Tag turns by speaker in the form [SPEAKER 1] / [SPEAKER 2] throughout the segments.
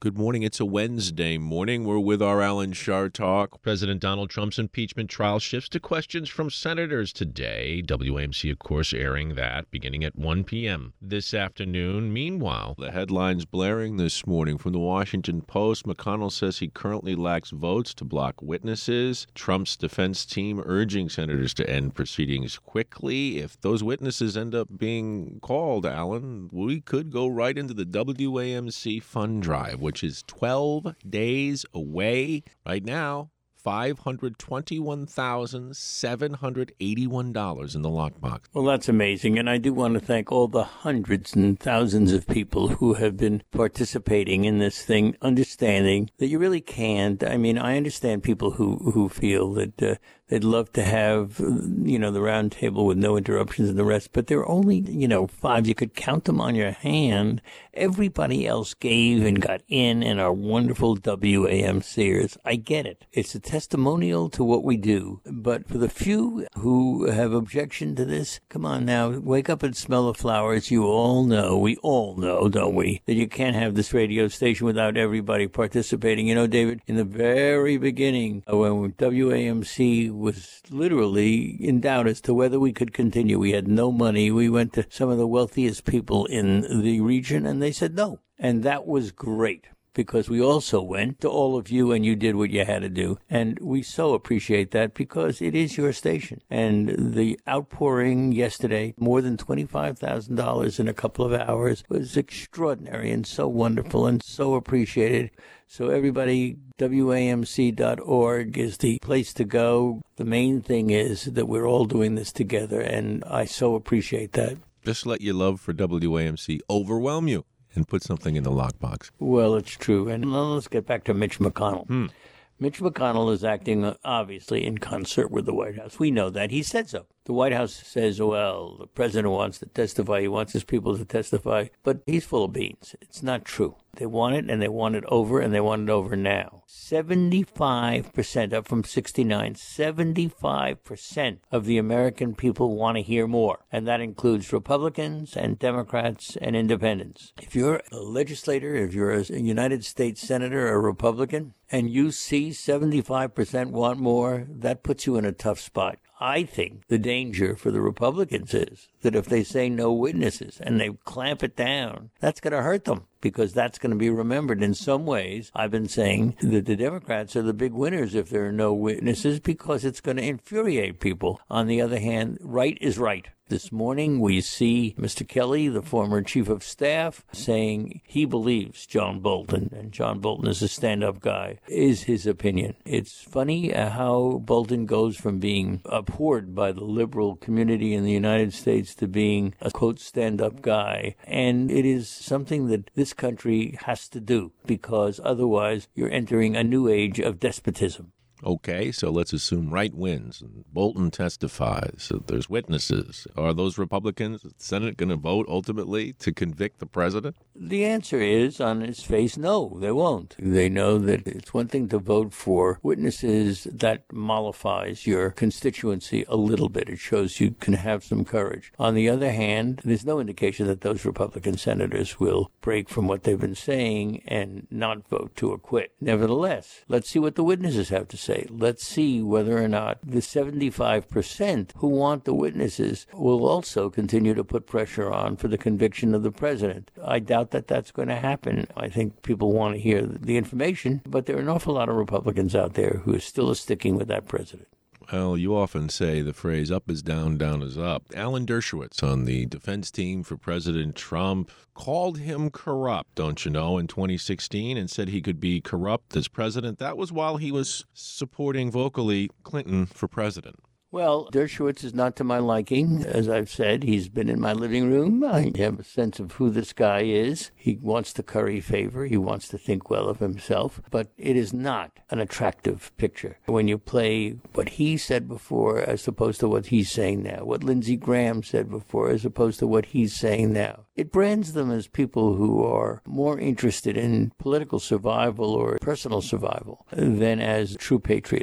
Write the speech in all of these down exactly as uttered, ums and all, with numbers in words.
[SPEAKER 1] Good morning. It's a Wednesday morning. We're with our Alan Shar Talk. President Donald Trump's impeachment trial shifts to questions from senators today. W A M C, of course, airing that beginning at one p.m. this afternoon. Meanwhile, the headlines blaring this morning from the Washington Post. McConnell says he currently lacks votes to block witnesses. Trump's defense team urging senators to end proceedings quickly. If those witnesses end up being called, Alan, we could go right into the W A M C fund drive, which is twelve days away right now. five hundred twenty-one thousand seven hundred eighty-one dollars in the lockbox.
[SPEAKER 2] Well, that's amazing. And I do want to thank all the hundreds and thousands of people who have been participating in this thing, understanding that you really can't. I mean, I understand people who, who feel that uh, they'd love to have, you know, the round table with no interruptions and the rest, but there are only, you know, five. You could count them on your hand. Everybody else gave and got in and are wonderful W A M Cers. I get it. It's a testimonial to what we do. But for the few who have objection to this, come on now, wake up and smell the flowers. You all know, we all know, don't we, that you can't have this radio station without everybody participating. You know, David, in the very beginning, when W A M C was literally in doubt as to whether we could continue, we had no money. We went to some of the wealthiest people in the region, and they said no. And that was great, because we also went to all of you and you did what you had to do. And we so appreciate that, because it is your station. And the outpouring yesterday, more than twenty-five thousand dollars in a couple of hours, was extraordinary and so wonderful and so appreciated. So everybody, W A M C dot org is the place to go. The main thing is that we're all doing this together, and I so appreciate that.
[SPEAKER 1] Just let your love for W A M C overwhelm you and put something in the lockbox.
[SPEAKER 2] Well, it's true. And let's get back to Mitch McConnell.
[SPEAKER 1] Hmm.
[SPEAKER 2] Mitch McConnell is acting, obviously, in concert with the White House. We know that. He said so. The White House says, well, the president wants to testify. He wants his people to testify. But he's full of beans. It's not true. They want it, and they want it over, and they want it over now. seventy-five percent, up from sixty-nine, seventy-five percent of the American people want to hear more. And that includes Republicans and Democrats and independents. If you're a legislator, if you're a United States senator, a Republican, and you see seventy-five percent want more, that puts you in a tough spot. I think the danger for the Republicans is that if they say no witnesses and they clamp it down, that's going to hurt them, because that's going to be remembered. In some ways, I've been saying that the Democrats are the big winners if there are no witnesses, because it's going to infuriate people. On the other hand, right is right. This morning, we see Mister Kelly, the former chief of staff, saying he believes John Bolton, and John Bolton is a stand-up guy, is his opinion. It's funny how Bolton goes from being abhorred by the liberal community in the United States to being a, quote, stand-up guy. And it is something that this country has to do, because otherwise you're entering a new age of despotism.
[SPEAKER 1] Okay, so let's assume Wright wins and Bolton testifies. So there's witnesses. Are those Republicans, the Senate, going to vote ultimately to convict the president?
[SPEAKER 2] The answer is, on its face, no, they won't. They know that it's one thing to vote for witnesses. That mollifies your constituency a little bit. It shows you can have some courage. On the other hand, there's no indication that those Republican senators will break from what they've been saying and not vote to acquit. Nevertheless, let's see what the witnesses have to say. Say. Let's see whether or not the seventy-five percent who want the witnesses will also continue to put pressure on for the conviction of the president. I doubt that that's going to happen. I think people want to hear the information, but there are an awful lot of Republicans out there who are still sticking with that president.
[SPEAKER 1] Well, you often say the phrase up is down, down is up. Alan Dershowitz on the defense team for President Trump called him corrupt, don't you know, in twenty sixteen, and said he could be corrupt as president. That was while he was supporting vocally Clinton for president.
[SPEAKER 2] Well, Dershowitz is not to my liking. As I've said, he's been in my living room. I have a sense of who this guy is. He wants to curry favor. He wants to think well of himself. But it is not an attractive picture when you play what he said before as opposed to what he's saying now, what Lindsey Graham said before as opposed to what he's saying now. It brands them as people who are more interested in political survival or personal survival than as true patriots.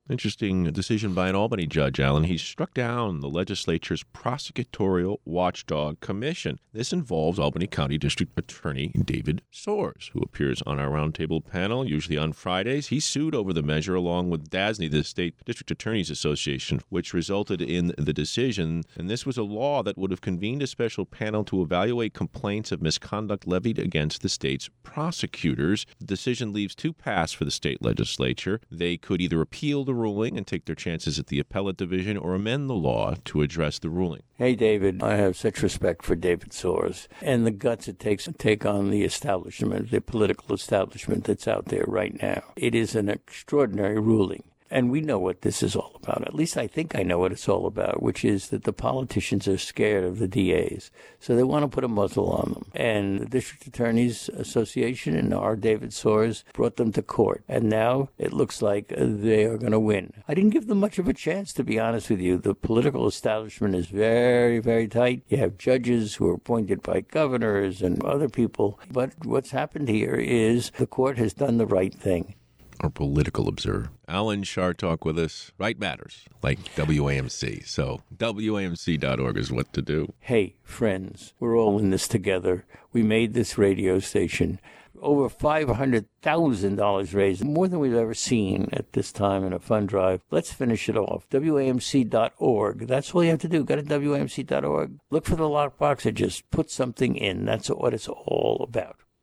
[SPEAKER 1] Interesting decision by an Albany judge, Alan. He struck down the legislature's prosecutorial watchdog commission. This involves Albany County District Attorney David Soares, who appears on our roundtable panel, usually on Fridays. He sued over the measure along with D A S N Y, the State District Attorneys Association, which resulted in the decision. And this was a law that would have convened a special panel to evaluate complaints of misconduct levied against the state's prosecutors. The decision leaves two paths for the state legislature. They could either appeal the ruling and take their chances at the appellate division or amend the law to address the ruling.
[SPEAKER 2] Hey, David, I have such respect for David Soares and the guts it takes to take on the establishment, the political establishment that's out there right now. It is an extraordinary ruling. And we know what this is all about. At least I think I know what it's all about, which is that the politicians are scared of the D As. So they want to put a muzzle on them. And the District Attorneys Association and our David Soares brought them to court. And now it looks like they are going to win. I didn't give them much of a chance, to be honest with you. The political establishment is very, very tight. You have judges who are appointed by governors and other people. But what's happened here is the court has done the right thing.
[SPEAKER 1] Our political observer. Alan Chartock with us. Right matters, like W A M C. So W A M C dot org is what to do.
[SPEAKER 2] Hey, friends, we're all in this together. We made this radio station. Over five hundred thousand dollars raised, more than we've ever seen at this time in a fund drive. Let's finish it off. W A M C dot org. That's all you have to do. Go to W A M C dot org. Look for the lockbox and just put something in. That's what it's all about.